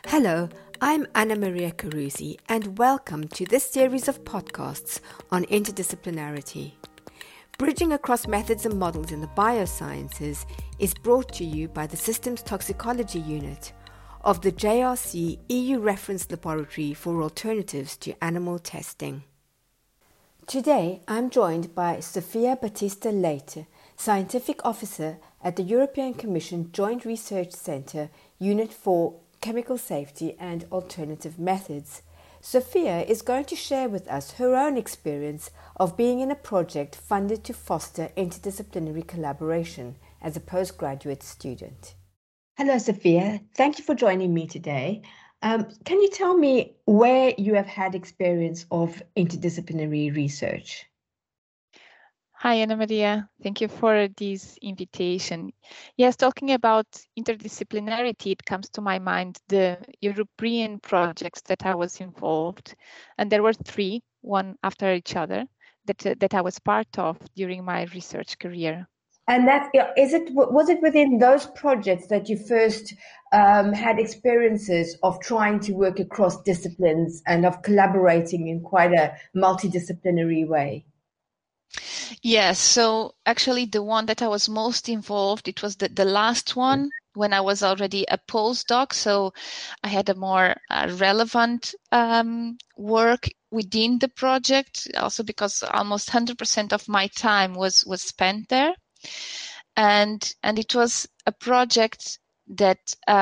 Hello, I'm Anna Maria Carusi, and welcome to this series of podcasts on interdisciplinarity. Bridging across methods and models in the biosciences is brought to you by the Systems Toxicology Unit of the JRC EU Reference Laboratory for Alternatives to Animal Testing. Today, I'm joined by Sofia Batista Leite, Scientific Officer at the European Commission Joint Research Centre, Unit for Chemical Safety and Alternative Methods. Sofia is going to share with us her own experience of being in a project funded to foster interdisciplinary collaboration as a postgraduate student. Hello, Sofia. Thank you for joining me today. Can you tell me where you have had experience of interdisciplinary research? Hi, Anna Maria. Thank you for this invitation. Yes, talking about interdisciplinarity, it comes to my mind the European projects that I was involved, and there were three, one after each other, that I was part of during my research career. And was it within those projects that you first had experiences of trying to work across disciplines and of collaborating in quite a multidisciplinary way? Yes, so actually the one that I was most involved, it was the last one when I was already a postdoc, so I had a more relevant work within the project, also because almost 100% of my time was spent there. And it was a project that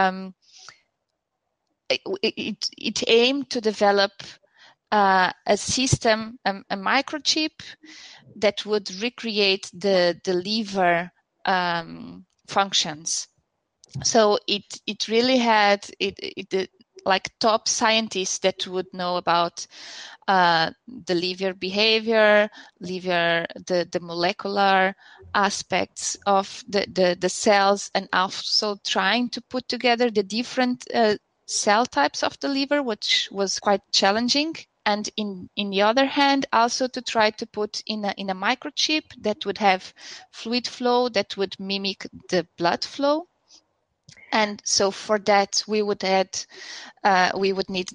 it aimed to develop a system, a microchip that would recreate the liver functions. So it really had like top scientists that would know about the liver behavior, the molecular aspects of the cells, and also trying to put together the different cell types of the liver, which was quite challenging. And in the other hand, also to try to put in a microchip that would have fluid flow that would mimic the blood flow. And so for that, we would need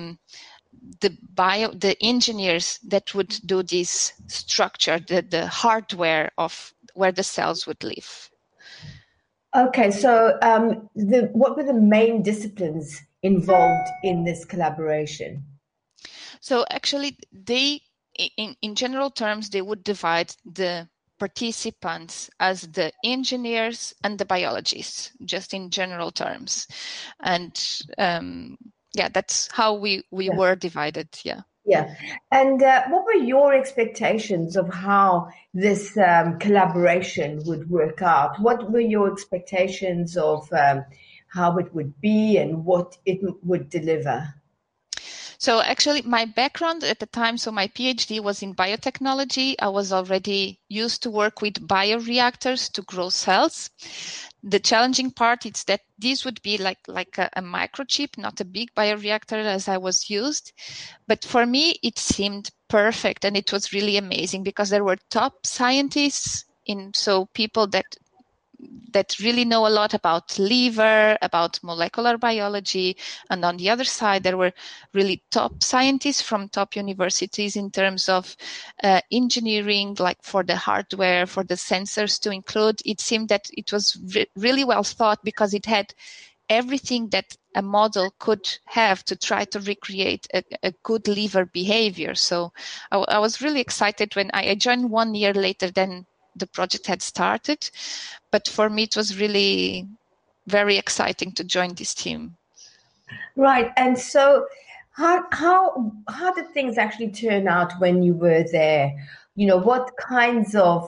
the engineers that would do this structure, the hardware of where the cells would live. Okay, so what were the main disciplines involved in this collaboration? So actually, in general terms, they would divide the participants as the engineers and the biologists, just in general terms. And that's how we were divided. Yeah. Yeah. And what were your expectations of how this collaboration would work out? What were your expectations of how it would be and what it would deliver? So actually my background at the time, so my PhD was in biotechnology. I was already used to work with bioreactors to grow cells. The challenging part is that this would be like a microchip, not a big bioreactor as I was used. But for me, it seemed perfect, and it was really amazing because there were top scientists so people that really know a lot about liver, about molecular biology. And on the other side, there were really top scientists from top universities in terms of engineering, like for the hardware, for the sensors to include. It seemed that it was really well thought because it had everything that a model could have to try to recreate a good liver behavior. So I was really excited when I joined 1 year later than the project had started. But for me, it was really very exciting to join this team. Right. And so how did things actually turn out when you were there? You know, what kinds of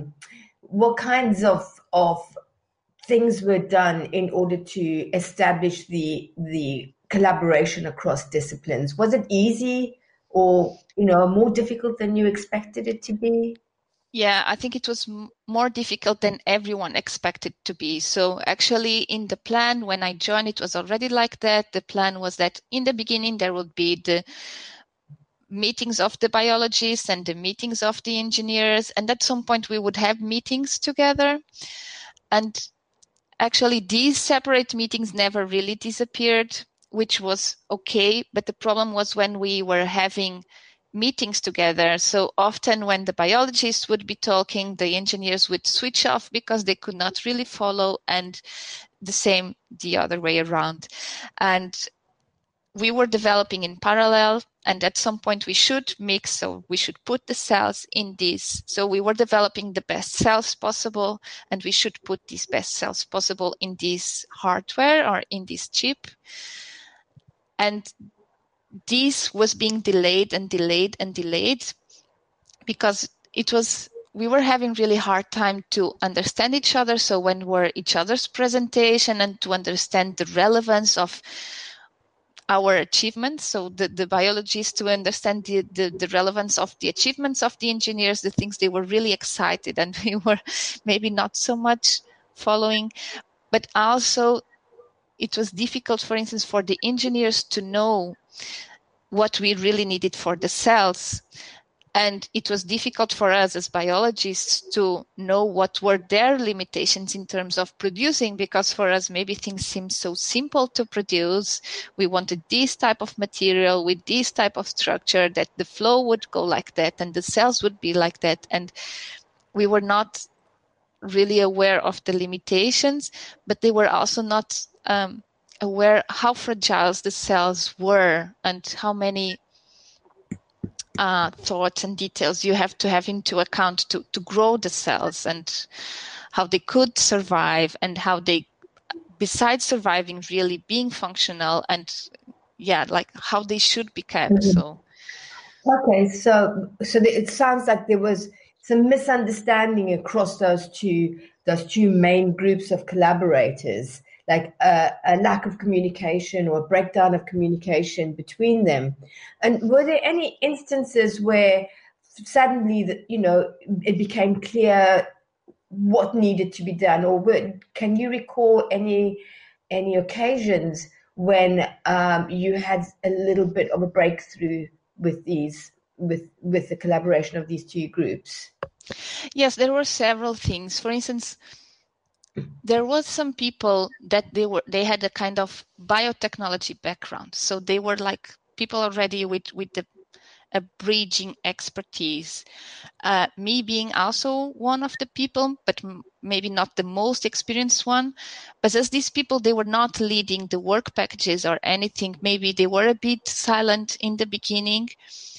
things were done in order to establish the collaboration across disciplines? Was it easy or, more difficult than you expected it to be? Yeah, I think it was more difficult than everyone expected to be. So actually in the plan, when I joined, it was already like that. The plan was that in the beginning, there would be the meetings of the biologists and the meetings of the engineers. And at some point we would have meetings together. And actually these separate meetings never really disappeared. which was okay. But the problem was when we were having meetings together. So often when the biologists would be talking, the engineers would switch off because they could not really follow, and the same the other way around. And we were developing in parallel, and at some point we should mix, so we should put the cells in this. So we were developing the best cells possible, and we should put these best cells possible in this hardware or in this chip. And this was being delayed and delayed and delayed because we were having really hard time to understand each other. So when were each other's presentation, and to understand the relevance of our achievements. So the biologists, to understand the relevance of the achievements of the engineers, the things they were really excited, and we were maybe not so much following. But also it was difficult, for instance, for the engineers to know what we really needed for the cells. And it was difficult for us as biologists to know what were their limitations in terms of producing, because for us, maybe things seemed so simple to produce. We wanted this type of material with this type of structure, that the flow would go like that and the cells would be like that. And we were not really aware of the limitations, but they were also not aware how fragile the cells were and how many thoughts and details you have to have into account to grow the cells, and how they could survive, and how they, besides surviving, really being functional, and like how they should be kept. Mm-hmm. So okay, so it sounds like there was some misunderstanding across those two main groups of collaborators, like a lack of communication or a breakdown of communication between them. And were there any instances where suddenly it became clear what needed to be done, or can you recall any occasions when you had a little bit of a breakthrough with the collaboration of these two groups? Yes, there were several things. For instance, there was some people that they had a kind of biotechnology background, so they were like people already with a bridging expertise. Me being also one of the people, but maybe not the most experienced one. But as these people, they were not leading the work packages or anything. Maybe they were a bit silent in the beginning.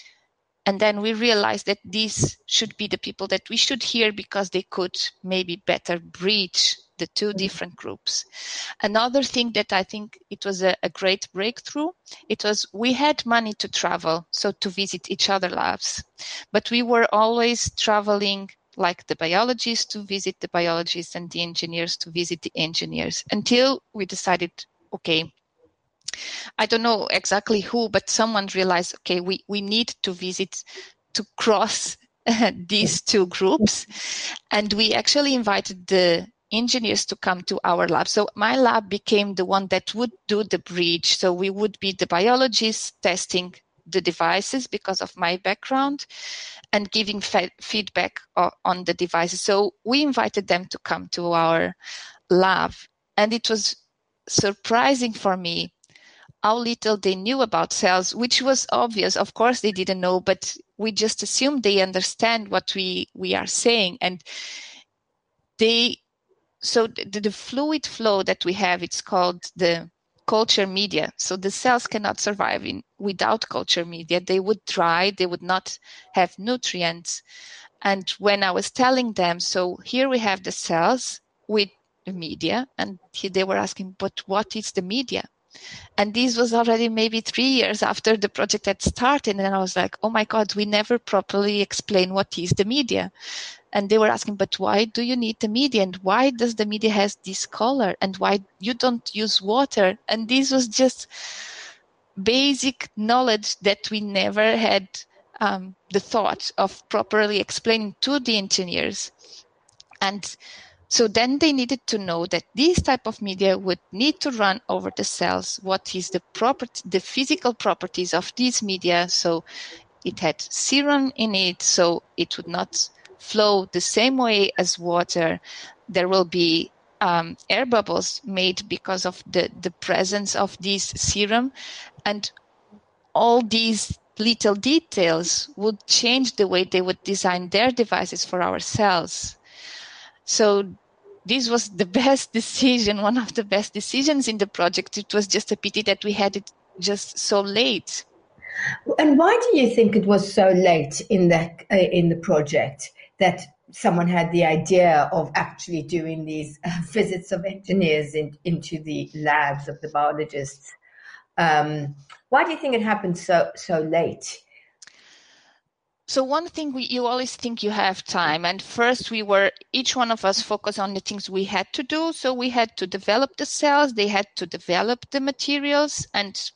And then we realized that these should be the people that we should hear, because they could maybe better bridge the two different groups. Another thing that I think it was a great breakthrough, it was we had money to travel, so to visit each other labs, but we were always traveling, like the biologists to visit the biologists and the engineers to visit the engineers, until we decided, okay, I don't know exactly who, but someone realized, okay, we need to visit, to cross these two groups. And we actually invited the engineers to come to our lab. So my lab became the one that would do the bridge. So we would be the biologists testing the devices because of my background, and giving feedback on the devices. So we invited them to come to our lab. And it was surprising for me how little they knew about cells, which was obvious. Of course, they didn't know, but we just assumed they understand what we are saying. And so the fluid flow that we have, it's called the culture media. So the cells cannot survive without culture media. They would dry, they would not have nutrients. And when I was telling them, so here we have the cells with the media, and they were asking, but what is the media? And this was already maybe 3 years after the project had started. And I was like, oh my God, we never properly explain what is the media. And they were asking, but why do you need the media? And why does the media has this color? And why you don't use water? And this was just basic knowledge that we never had the thought of properly explaining to the engineers. And so then they needed to know that this type of media would need to run over the cells. What is the physical properties of this media? So it had serum in it, so it would not flow the same way as water. There will be air bubbles made because of the presence of this serum, and all these little details would change the way they would design their devices for our cells. So this was the best decision, one of the best decisions in the project. It was just a pity that we had it just so late. And why do you think it was so late in the project that someone had the idea of actually doing these visits of engineers into the labs of the biologists? Why do you think it happened so late? So one thing, you always think you have time. And first each one of us focused on the things we had to do. So we had to develop the cells, they had to develop the materials, and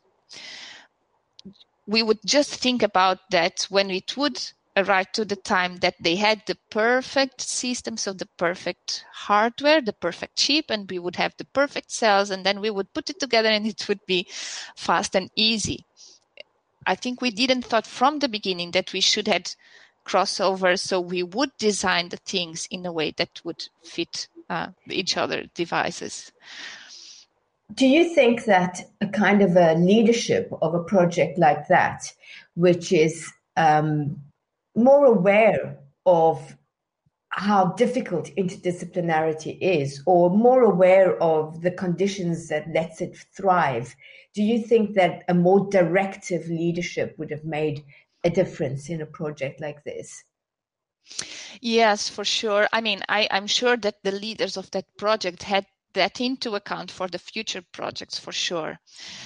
we would just think about that when it would arrive to the time that they had the perfect system, so the perfect hardware, the perfect chip, and we would have the perfect cells, and then we would put it together and it would be fast and easy. I think we didn't thought from the beginning that we should have crossover, so we would design the things in a way that would fit each other devices. Do you think that a kind of a leadership of a project like that, which is more aware of how difficult interdisciplinarity is, or more aware of the conditions that lets it thrive, do you think that a more directive leadership would have made a difference in a project like this? Yes, for sure. I mean, I'm sure that the leaders of that project had that into account for the future projects, for sure.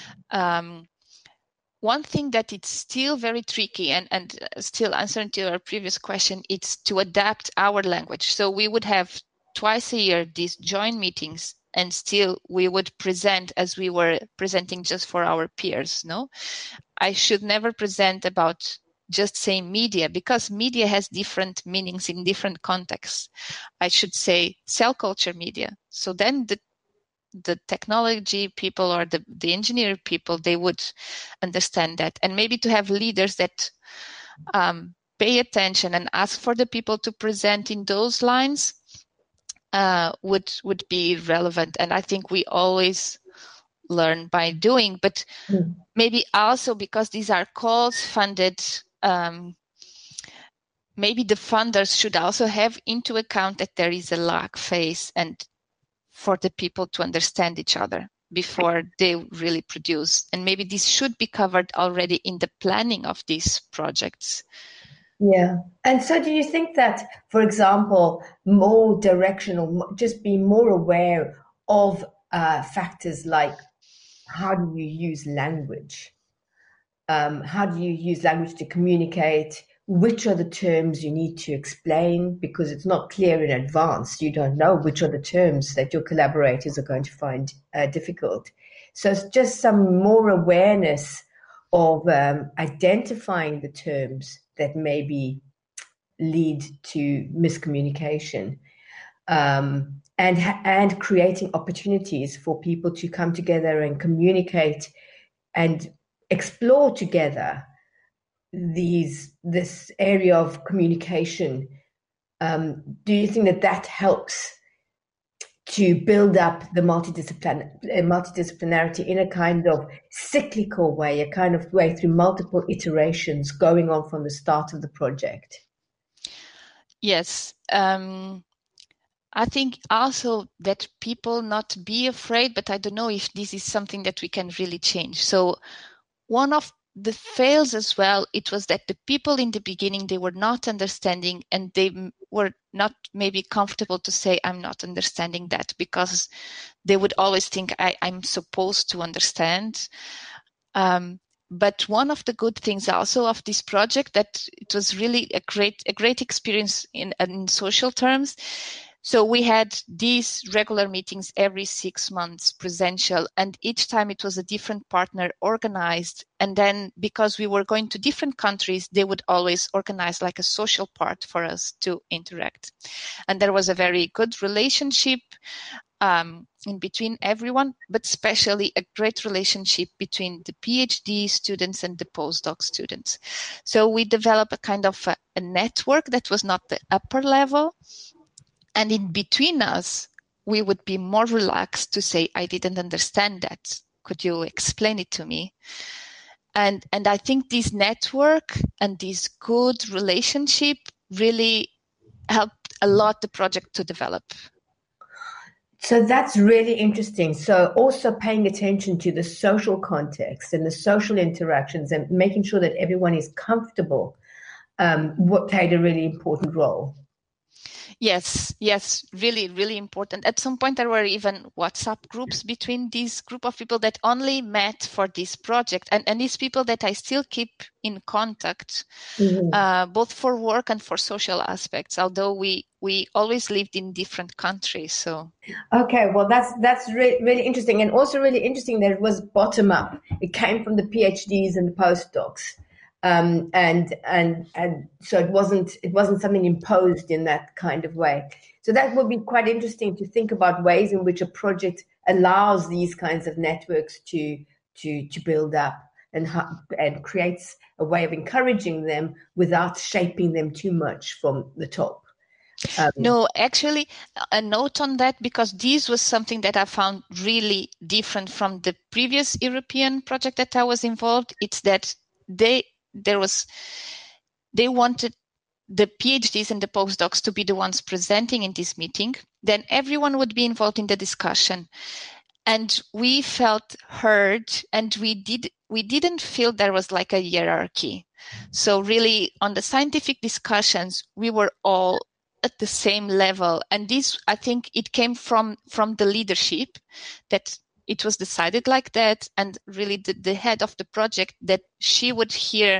One thing that it's still very tricky and still answering to our previous question, it's to adapt our language. So we would have twice a year these joint meetings, and still we would present as we were presenting just for our peers. No, I should never present about just saying media, because media has different meanings in different contexts. I should say cell culture media. So then the technology people or the engineer people, they would understand that. And maybe to have leaders that pay attention and ask for the people to present in those lines would be relevant. And I think we always learn by doing, but maybe also because these are calls funded, maybe the funders should also have into account that there is a lag phase, and for the people to understand each other before they really produce. And maybe this should be covered already in the planning of these projects. Yeah. And so do you think that, for example, more directional, just be more aware of factors like how do you use language? How do you use language to communicate? Which are the terms you need to explain? Because it's not clear in advance. You don't know which are the terms that your collaborators are going to find difficult. So it's just some more awareness of identifying the terms that maybe lead to miscommunication, and creating opportunities for people to come together and communicate and explore together this area of communication. Do you think that helps to build up the multidisciplinarity in a kind of cyclical way, a kind of way through multiple iterations going on from the start of the project? Yes. I think also that people not be afraid, but I don't know if this is something that we can really change. So one of the fails as well, it was that the people in the beginning, they were not understanding, and they were not maybe comfortable to say, I'm not understanding that, because they would always think I'm supposed to understand. But one of the good things also of this project, that it was really a great experience in social terms. So we had these regular meetings every 6 months, presential, and each time it was a different partner organized. And then because we were going to different countries, they would always organize like a social part for us to interact. And there was a very good relationship in between everyone, but especially a great relationship between the PhD students and the postdoc students. So we developed a kind of a network that was not the upper level. And in between us, we would be more relaxed to say, I didn't understand that. Could you explain it to me? And I think this network and this good relationship really helped a lot the project to develop. So that's really interesting. So also paying attention to the social context and the social interactions and making sure that everyone is comfortable, what played a really important role. Yes, really, really important. At some point, there were even WhatsApp groups between this group of people that only met for this project, and these people that I still keep in contact, both for work and for social aspects, although we always lived in different countries. So okay, well that's really interesting, and also really interesting that it was bottom up. It came from the PhDs and the postdocs. And so it wasn't something imposed in that kind of way. So that would be quite interesting to think about ways in which a project allows these kinds of networks to build up and creates a way of encouraging them without shaping them too much from the top. No, actually, a note on that, because this was something that I found really different from the previous European project that I was involved. It's that they wanted the PhDs and the postdocs to be the ones presenting in this meeting. Then everyone would be involved in the discussion. And we felt heard, and we didn't feel there was like a hierarchy. So really, on the scientific discussions, we were all at the same level. And this, I think, it came from the leadership, that it was decided like that, and really the head of the project, that she would hear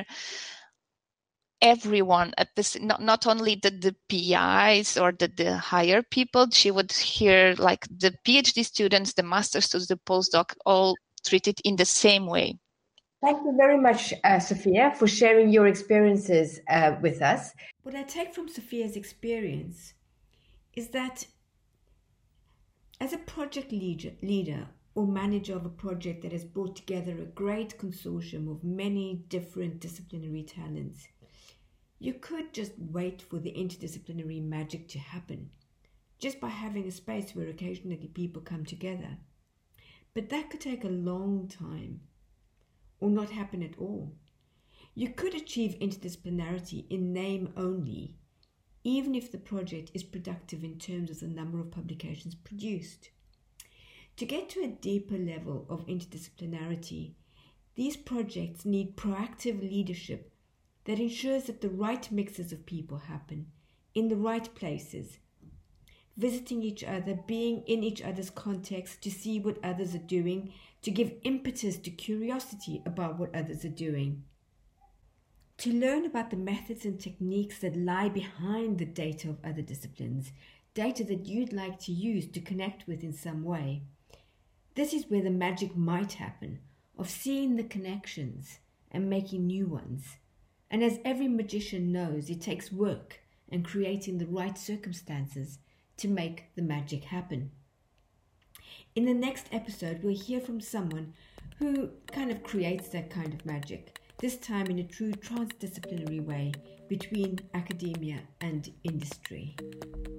everyone at this, not only the PIs or the higher people. She would hear like the PhD students, the master students, the postdoc, all treated in the same way. Thank you very much, Sophia, for sharing your experiences with us. What I take from Sophia's experience is that as a project leader or manager of a project that has brought together a great consortium of many different disciplinary talents, you could just wait for the interdisciplinary magic to happen, just by having a space where occasionally people come together. But that could take a long time, or not happen at all. You could achieve interdisciplinarity in name only, even if the project is productive in terms of the number of publications produced. To get to a deeper level of interdisciplinarity, these projects need proactive leadership that ensures that the right mixes of people happen in the right places, visiting each other, being in each other's context to see what others are doing, to give impetus to curiosity about what others are doing, to learn about the methods and techniques that lie behind the data of other disciplines, data that you'd like to use to connect with in some way. This is where the magic might happen, of seeing the connections and making new ones. And as every magician knows, it takes work and creating the right circumstances to make the magic happen. In the next episode, we'll hear from someone who kind of creates that kind of magic, this time in a true transdisciplinary way between academia and industry.